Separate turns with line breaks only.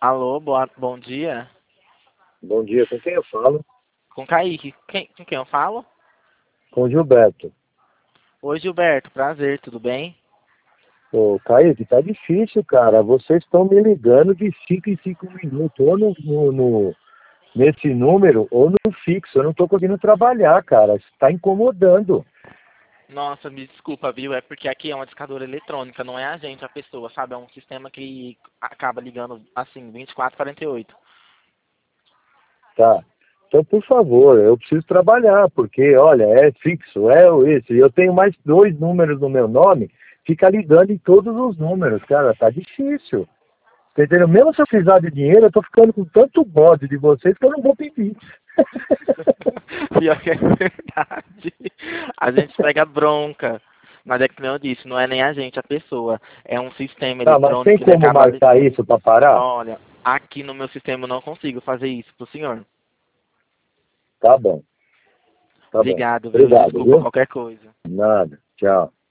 Alô, bom dia.
Bom dia, com quem eu falo?
Com Kaique. Com quem eu falo?
Com o Gilberto.
Oi, Gilberto. Prazer, tudo bem?
Ô, Kaique, tá difícil, cara. Vocês estão me ligando de 5 em 5 minutos, ou nesse número, ou no fixo. Eu não tô conseguindo trabalhar, cara. Isso tá incomodando.
Nossa, me desculpa, viu? É porque aqui é uma discadora eletrônica, não é a gente, a pessoa, sabe? É um sistema que acaba ligando assim, 24/48.
Tá. Então, por favor, eu preciso trabalhar, porque, olha, é fixo, é esse. Eu tenho mais 2 números no meu nome, fica ligando em todos os números, cara. Tá difícil. Entendeu? Mesmo se eu precisar de dinheiro, eu tô ficando com tanto bode de vocês que eu não vou pedir.
Pior que é verdade. A gente pega bronca. Mas é que nem eu disse, não é nem a gente, a pessoa. É um sistema
Tá, mas tem
eletrônico que ele
como
acaba.
marcar isso para parar?
Olha, aqui no meu sistema eu não consigo fazer isso pro senhor.
Tá bom, tá bom.
Obrigado, viu?
Obrigado,
Desculpa
viu?
qualquer coisa.
Nada. Tchau.